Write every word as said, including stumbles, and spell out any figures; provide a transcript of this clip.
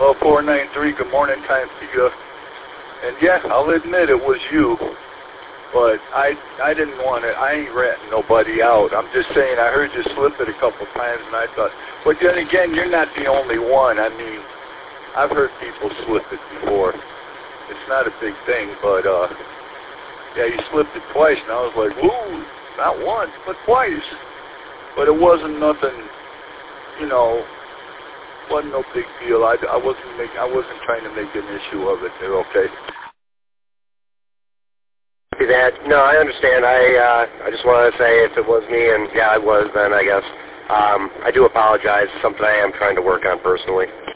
Well, four nine three, good morning time to you. And yeah, I'll admit it was you, but I I didn't want to, I ain't ratting nobody out. I'm just saying I heard you slip it a couple times and I thought, but then again, you're not the only one. I mean, I've heard people slip it before. It's not a big thing, but uh, yeah, you slipped it twice and I was like, woo, not once, but twice. But it wasn't nothing, you know, wasn't no big deal. I, I wasn't make, I wasn't trying to make an issue of it. They're okay. That no, I understand. I uh, I just wanted to say if it was me, and yeah, I was then. I guess um, I do apologize. It's something I am trying to work on personally.